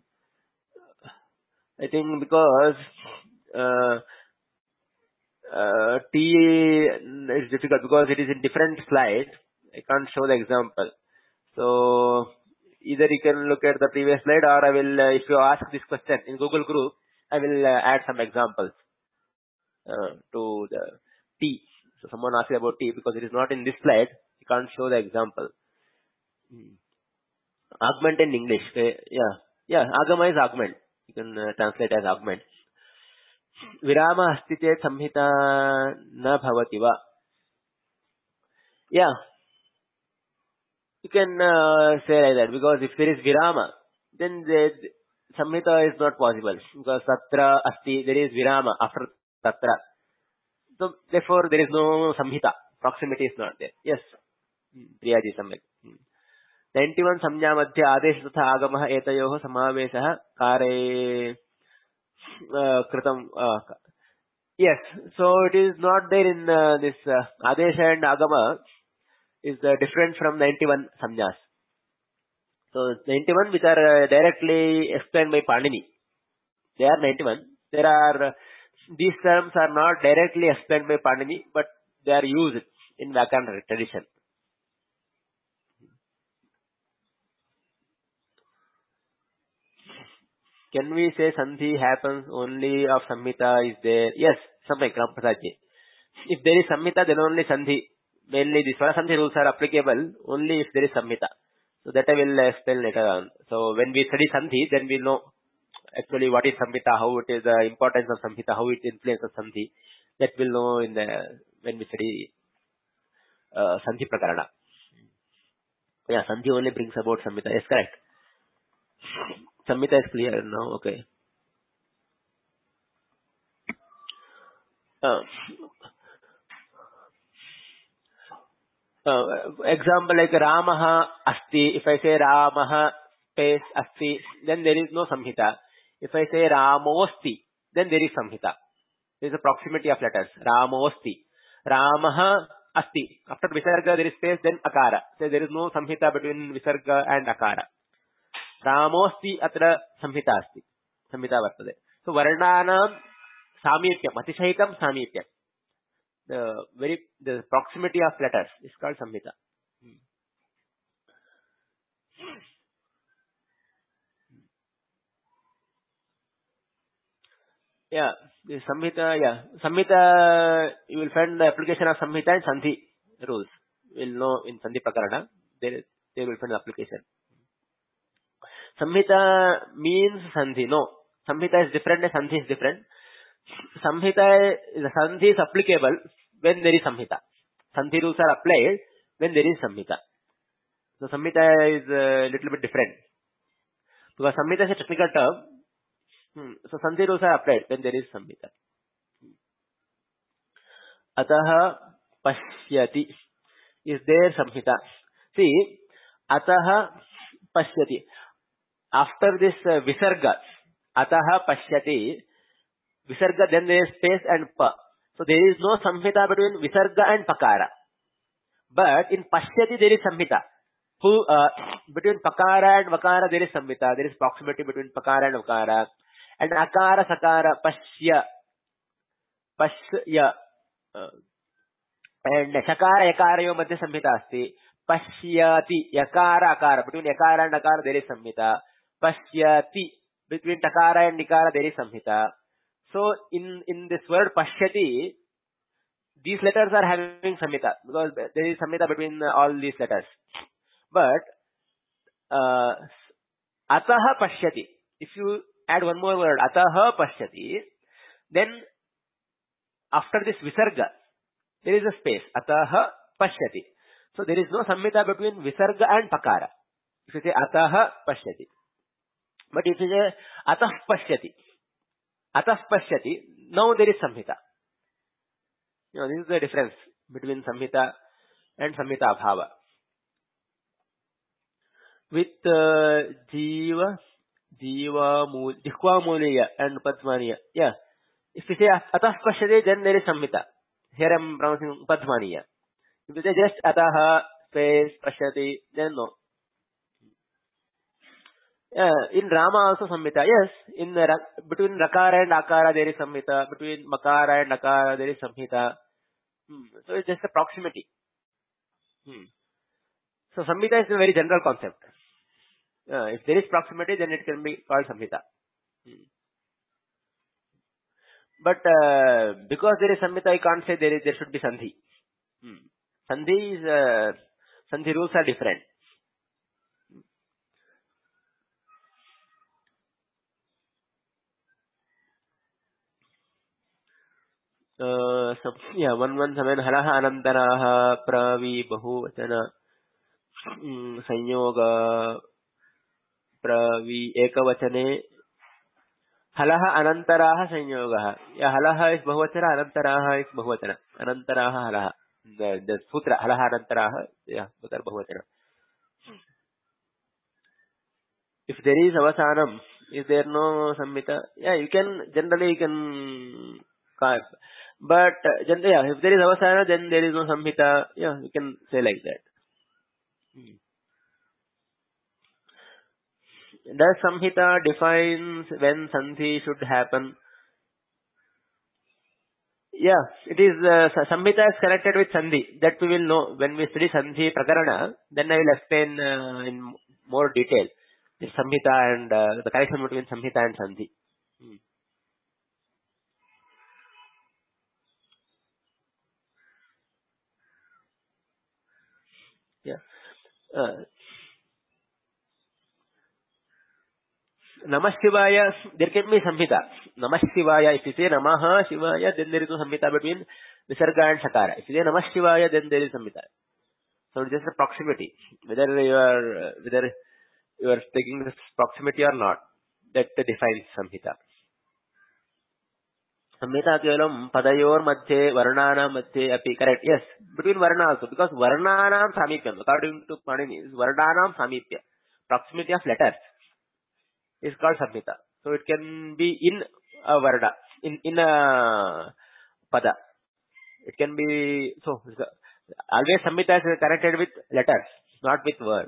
I think because, uh, uh, T is difficult because it is in different slides. I can't show the example. So, either you can look at the previous slide or I will, uh, if you ask this question in Google group, I will uh, add some examples, uh, to the T. So someone asked about T because it is not in this slide. You can't show the example. Hmm. Augment in English. Uh, yeah. Yeah. Agama is augment. You can uh, translate as augment. Virama asti chet samhita na bhavati va. Yeah. You can uh, say like that because if there is virama, then the samhita is not possible because tatra asti, there is virama after tatra. So therefore there is no samhita. Proximity is not there. Yes. Priyaji samyak. ninety-one संज्ञा मध्ये आदेश तथा आगमः एतयोः समावेशः कारे कृतं. Yes, so it is not there in uh, this uh, adesha and agama is uh, different from ninety-one samjnas. So ninety-one which are uh, directly explained by Panini. They are ninety-one. There are uh, these terms are not directly explained by Panini, but they are used in Vyakarana tradition. Can we say Sandhi happens only of Samhita is there? Yes, Samyak Ram Prasadji. If there is Samhita, then only Sandhi. Mainly the Swara Sandhi rules are applicable only if there is Samhita. So that I will explain later on. So when we study Sandhi, then we know actually what is Samhita, how it is the importance of Samhita, how it influences Sandhi. That we'll know in the, when we study uh, Sandhi Prakarana. Yeah, Sandhi only brings about Samhita. Yes, correct. Samhita is clear now. Okay. Uh, uh, example like Ramaha Asti. If I say Ramaha space Asti, then there is no Samhita. If I say Ramosti, then there is Samhita. There is a proximity of letters. Ramosti. Ramaha Asti. After Visarga there is space, then Akara. So there is no Samhita between Visarga and Akara. Ramosti atra Samhita Asti. Samhita vartade. So Varnanam Samipyam. Atishaikam Samipyam. The very, the proximity of letters is called Samhita. Yeah, the Samhita, yeah. Samhita, you will find the application of Samhita and Sandhi rules. You will know in Sandhi Prakarana, there, there will find the application. Samhita means Sandhi. No. Samhita is different and Sandhi is different. Samhita, the Sandhi is applicable when there is Samhita. Sandhi rules are applied when there is Samhita. So Samhita is a little bit different. Because Samhita is a technical term. Hmm. So Sandhi rules are applied when there is Samhita. Ataha pashyati. Is there Samhita? See, Ataha pashyati. After this uh, Visarga, Ataha pashyati, Visarga, then there is space and Pa. So there is no Samhita between Visarga and Pakara. But in pashyati there is Samhita. Who, uh, between Pakara and Vakara there is Samhita. There is proximity between Pakara and Vakara. And Akara, Sakara, Pashya, Pashya, uh, and Shakara, Yakara, yo madhya Samhita asti. Pashyati, Yakara, Akara. Between Yakara and Akara there is Samhita. Pashyati, between Takara and Nikara there is Samhita. So in, in this word Pashyati, these letters are having samhita because there is samhita between all these letters. But uh, ataha pashyati, if you add one more word, ataha pashyati, then after this visarga, there is a space, ataha pashyati. So there is no samhita between visarga and pakara. If you say ataha pashyati. But if you say atah pashyati, atah pashyati, now there is samhita. You know, this is the difference between samhita and samhita bhava. With uh, jiva, jiva, mul, jihva muliya and padmaniya. Yeah. If you say atah pashyati, then there is samhita. Here I am pronouncing padmaniya. If you say just ataha, space, pashyati, then no. Yeah, in Rama also samhita. Yes, in the, between rakara and akara there is samhita. Between makara and akara there is samhita. Hmm. So it's just a proximity. Hmm. So samhita is a very general concept. Uh, if there is proximity, then it can be called samhita. Hmm. But uh, because there is samhita, I can't say there is there should be sandhi. Hmm. Sandhi is uh, sandhi rules are different. Uh, so, yeah, one one seven halaha anantaraha pravi bahuvachana mm, sanyoga pravi ekavachane halaha anantaraha sanyoga. Yeah, halaha is bahuvachana, anantaraha is bahuvachana. Anantaraha halaha. The, the sutra halaha anantaraha, yeah, both are bahuvachana. If there is avasanam, if there no samhita, yeah, you can generally you can. But uh, gen- yeah, if there is avasana, then there is no samhita. Yeah, you can say like that. Hmm. Does samhita defines when sandhi should happen? Yeah, it is. Uh, sa- samhita is connected with sandhi. That we will know when we study sandhi prakarana. Then I will explain uh, in more detail the samhita and uh, the connection between samhita and sandhi. Hmm. Yeah. Uh, Namah Shivaya, there can be samhita. Namah Shivaya, if you say Namah Shivaya, then there is no samhita between Visarga and Sakara. If you say Namah Shivaya, then there is samhita. So it's just a proximity. Whether you are, uh, whether you are taking this proximity or not, that defines samhita. Samhita kevalam padayor madhye, varnana madhye api. Correct. Yes. Between varna also. Because varnanam samipyam. According to Panini, varnanam samipya. Proximity of letters is called samhita. So it can be in a varna, in in a pada. It can be so. Always samhita is connected with letters, not with words.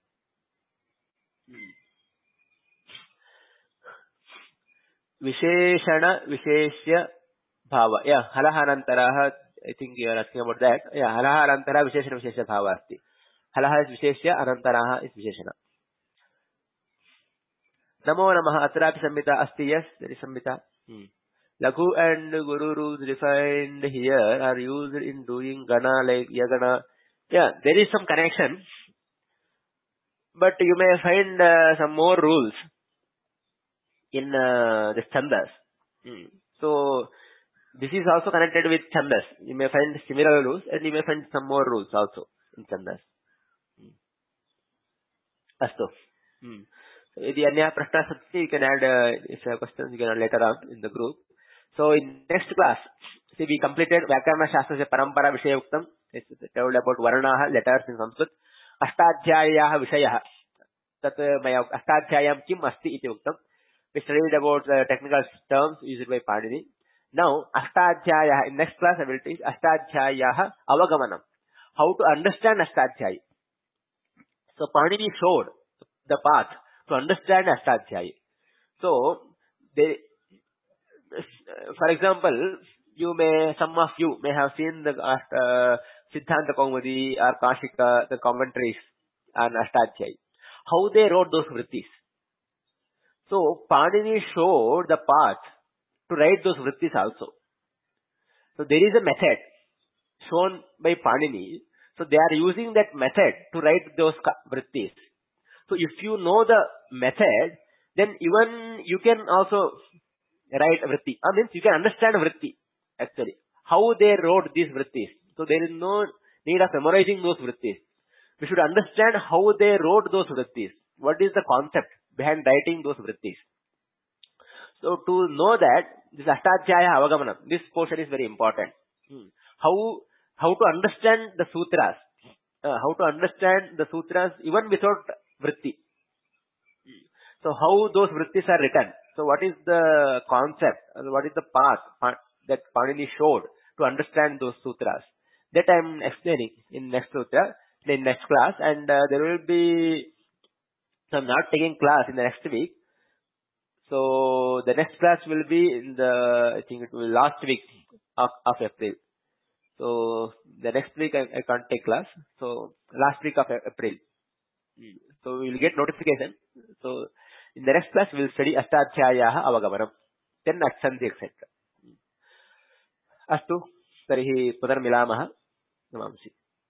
Visheshana Visheshya Bhava. Yeah, halaha anantaraha. I think you are asking about that. Yeah, halaha anantara Visheshana Visheshya Bhava asti. Halaha is Visheshya, anantaraha is Visheshana. Namo Namaha atrapi samhita asti. Yes, there is samhita. Hmm. Laghu and Guru rules defined here are used in doing Gana like Yagana. Yeah, there is some connection, but you may find uh, some more rules in uh, the Chandas. Hmm. So, this is also connected with Chandas. You may find similar rules and you may find some more rules also in Chandas. Hmm. Astu. Hmm. So, if you have any you can add, uh, if you have questions, you can add later on in the group. So, in next class, see, we completed Vyakarana Shastra Parampara Vishayuktam. It's told about Varnaha, letters in Sanskrit. Ashtadhyayaha Vishayaha. Tat maya Ashtadhyayam Kim Asti iti Uktam. We studied about uh, technical terms used by Panini. Now, Ashtadhyaya, in next class I will teach Ashtadhyayaha Avagamanam. How to understand Ashtadhyaya. So, Panini showed the path to understand Ashtadhyaya. So, they, for example, you may, some of you may have seen the uh, Siddhanta Kaumudi or Kashika, the commentaries on Ashtadhyaya. How they wrote those vrittis. So, Panini showed the path to write those vrittis also. So, there is a method. shown by Panini. So they are using that method to write those vrittis. So if you know the method, then even you can also write vritti. I mean, you can understand vritti, actually. How they wrote these vrittis. So there is no need of memorizing those vrittis. We should understand how they wrote those vrittis. What is the concept behind writing those vrittis? So to know that, this Ashtadhyaya Avagamanam, this portion is very important. Hmm. How, how to understand the sutras. Uh, how to understand the sutras even without vritti. So how those vrittis are written. So what is the concept? What is the path that Panini showed to understand those sutras? That I am explaining in next sutra, in next class, and uh, there will be. So I'm not taking class in the next week. So the next class will be in the I think it will be last week of, of April. So the next week I, I can't take class. So last week of April. So we will get notification. So in the next class we will study Ashtadhyayaha Avagamanam. Then Akshanti, et cetera. Astu. Tarihi Pudarmilamaha. Namamsi.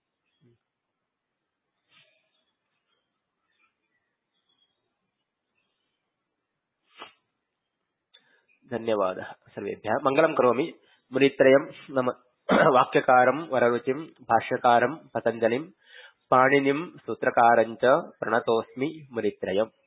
धन्यवादः सर्वेभ्यः मंगलम करोमि मुनित्रयं नम वाक्यकारं वररुचिं भाष्यकारं पतंजलिं पाणिनिं सूत्रकारं च प्रणतोस्मि मुनित्रयम्